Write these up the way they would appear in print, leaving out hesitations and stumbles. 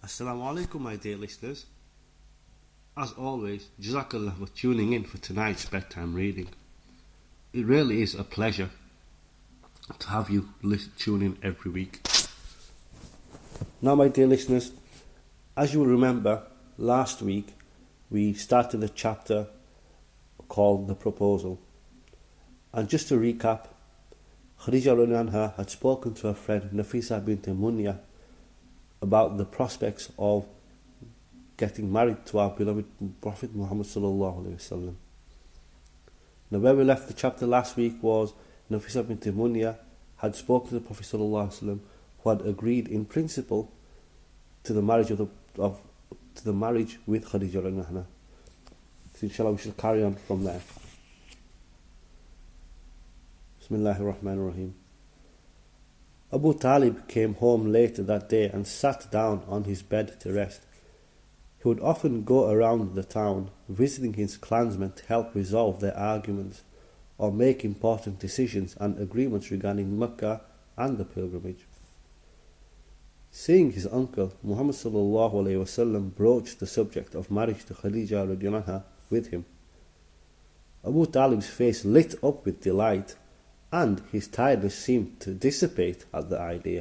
Assalamu alaikum, my dear listeners. As always, Jazakallah for tuning in for tonight's bedtime reading. It really is a pleasure to have you tune in every week. Now, my dear listeners, as you will remember, last week we started a chapter called The Proposal. And just to recap, Khadija radhiyallahu anha had spoken to her friend Nafisa bint Munya about the prospects of getting married to our beloved Prophet Muhammad sallallahu alaihi wasallam. Now, where we left the chapter last week was Nafisa bint Munya had spoken to the Prophet sallallahu alaihi wasallam, who had agreed in principle to the marriage with Khadija radhiyallahu anha. So inshallah we shall carry on from there. Bismillahir Rahmanir Rahim. Abu Talib came home later that day and sat down on his bed to rest. He would often go around the town, visiting his clansmen to help resolve their arguments or make important decisions and agreements regarding Mecca and the pilgrimage. Seeing his uncle, Muhammad sallallahu alaihi wasallam broached the subject of marriage to Khadija radhiyallahu anha with him. Abu Talib's face lit up with delight, and his tiredness seemed to dissipate at the idea.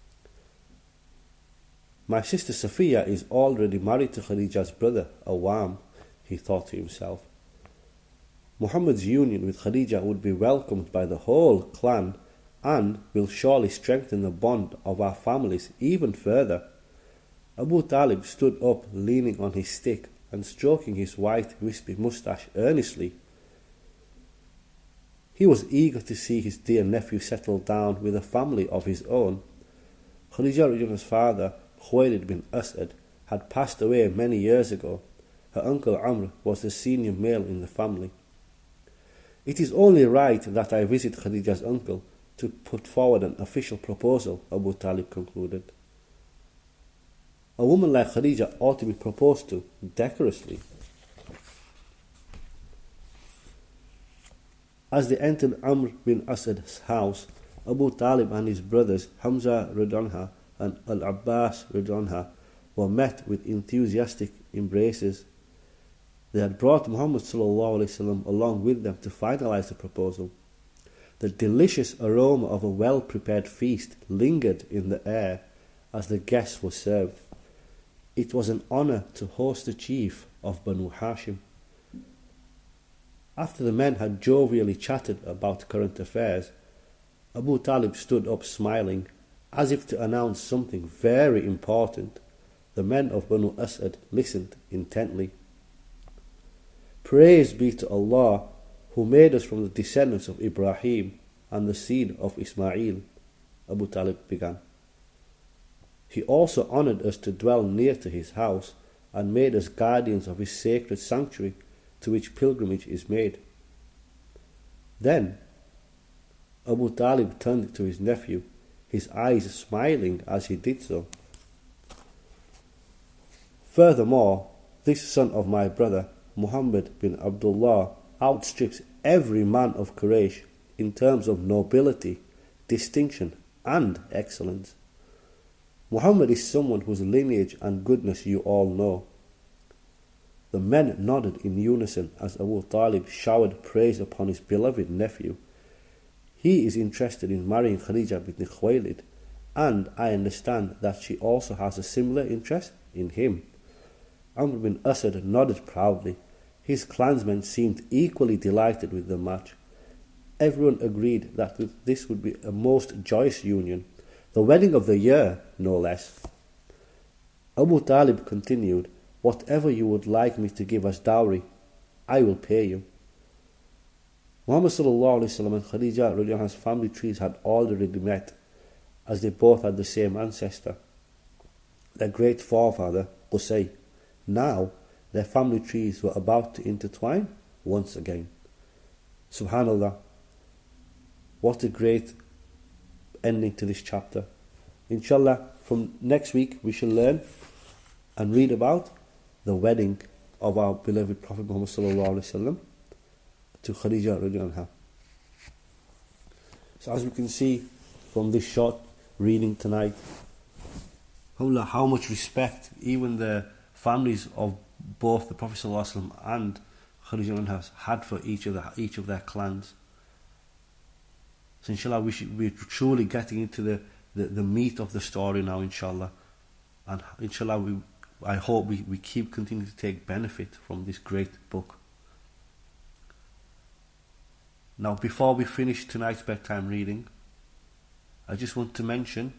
My sister Safiya is already married to Khadija's brother, Awam, he thought to himself. Muhammad's union with Khadija would be welcomed by the whole clan and will surely strengthen the bond of our families even further. Abu Talib stood up, leaning on his stick and stroking his white wispy moustache earnestly. He was eager to see his dear nephew settle down with a family of his own. Khadija radhiyallahu anha's father, Khuwaylid bin Asad, had passed away many years ago. Her uncle Amr was the senior male in the family. It is only right that I visit Khadija's uncle to put forward an official proposal, Abu Talib concluded. A woman like Khadija ought to be proposed to decorously. As they entered Amr bin Asad's house, Abu Talib and his brothers Hamza radhiyallahu anhu and Al-Abbas radhiyallahu anhu were met with enthusiastic embraces. They had brought Muhammad sallallahu alaihi wasallam along with them to finalize the proposal. The delicious aroma of a well-prepared feast lingered in the air as the guests were served. It was an honor to host the chief of Banu Hashim. After the men had jovially chatted about current affairs, Abu Talib stood up smiling, as if to announce something very important. The men of Banu Asad listened intently. Praise be to Allah, who made us from the descendants of Ibrahim and the seed of Ismail, Abu Talib began. He also honored us to dwell near to his house and made us guardians of his sacred sanctuary, to which pilgrimage is made. Then Abu Talib turned to his nephew, his eyes smiling as he did so. Furthermore, this son of my brother, Muhammad bin Abdullah, outstrips every man of Quraysh in terms of nobility, distinction, and excellence. Muhammad is someone whose lineage and goodness you all know. The men nodded in unison as Abu Talib showered praise upon his beloved nephew. He is interested in marrying Khadija bint Khuwaylid, and I understand that she also has a similar interest in him. Amr bin Asad nodded proudly. His clansmen seemed equally delighted with the match. Everyone agreed that this would be a most joyous union, the wedding of the year, no less. Abu Talib continued, "Whatever you would like me to give as dowry, I will pay you." Muhammad sallallahu alaihi wasallam and Khadija radhiyallahu anha's family trees had already met, as they both had the same ancestor, their great forefather Qusay. Now their family trees were about to intertwine once again. Subhanallah, what a great ending to this chapter. Inshallah, from next week we shall learn and read about the wedding of our beloved Prophet Muhammad sallallahu alaihi wasallam to Khadija radhiyallahu anha. So as we can see from this short reading tonight, alhamdulillah, how much respect even the families of both the Prophet ﷺ and Khadija has had for each of their clans. So inshallah we're truly getting into the meat of the story now, inshallah. And inshallah I hope we keep continuing to take benefit from this great book. Now, before we finish tonight's bedtime reading, I just want to mention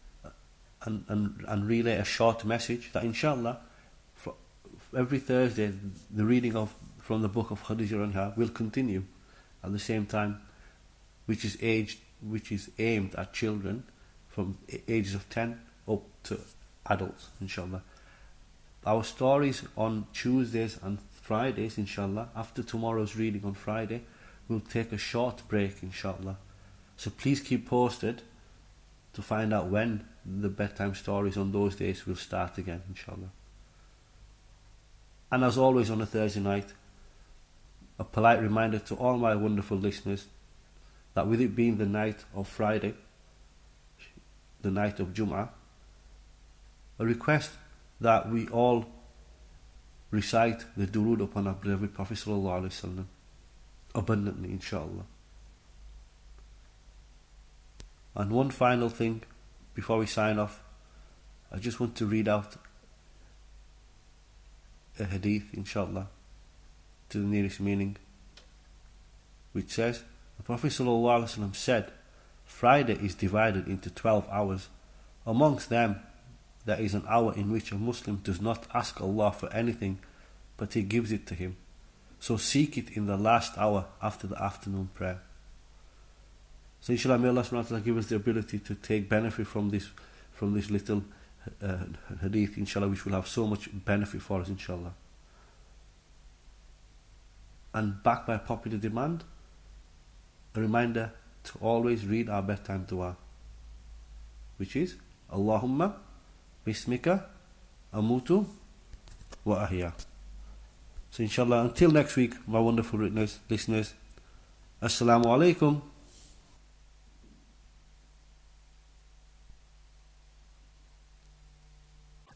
and relay a short message that inshallah every Thursday the reading from the book of Khadija Anha will continue at the same time, which is aimed at children from ages of 10 up to adults, inshallah. Our stories on Tuesdays and Fridays, inshallah, after tomorrow's reading on Friday, we'll take a short break, inshallah. So please keep posted to find out when the bedtime stories on those days will start again, inshallah. And as always on a Thursday night, a polite reminder to all my wonderful listeners that with it being the night of Friday, the night of Jum'ah, a request that we all recite the durood upon our beloved Prophet sallallahu alaihi wasallam abundantly, inshallah. And one final thing before we sign off, I just want to read out a hadith, inshallah, to the nearest meaning, which says, the Prophet ﷺ said, Friday is divided into 12 hours. Amongst them there is an hour in which a Muslim does not ask Allah for anything, but He gives it to him. So seek it in the last hour after the afternoon prayer. So inshallah, may Allah subhanahu wa ta'ala give us the ability to take benefit from this little hadith, inshallah, which will have so much benefit for us, inshallah. And backed by popular demand, a reminder to always read our bedtime dua, which is Allahumma bismika amutu wa ahya. So inshallah, until next week, my wonderful listeners, Assalamu alaikum